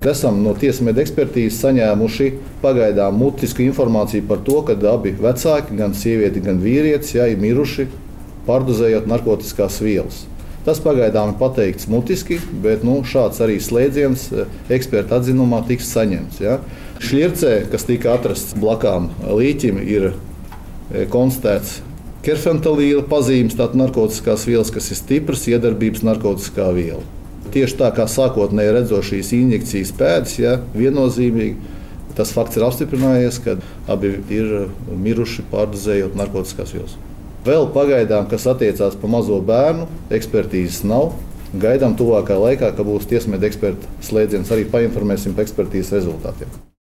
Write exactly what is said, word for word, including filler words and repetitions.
Esam no tiesmeda ekspertīzes saņēmuši pagaidām mutisku informāciju par to, ka abi vecāki, gan sieviete, gan vīrietis, jā, ir miruši pārdozējot narkotiskās vielas. Tas pagaidām ir pateikts mutiski, bet nu, šāds arī slēdziens eksperta atzinumā tiks saņemts. Ja. Šļircē, kas tika atrasts blakām līķim, ir konstatēts kerfentalīla pazīmes, tātad narkotiskās vielas, kas ir stipras iedarbības narkotiskā viela. Tieši tā kā sākotnēji redzot šīs injekcijas pēdas, ja, viennozīmīgi tas fakts ir apstiprinājies, ka abi ir miruši pārdozējot narkotiskās vielas. Vēl pagaidām, kas attiecās par mazo bērnu, ekspertīzes nav. Gaidām tuvākā laikā, ka būs tiesmeda eksperta slēdziens, arī painformēsim par ekspertīzes rezultātiem.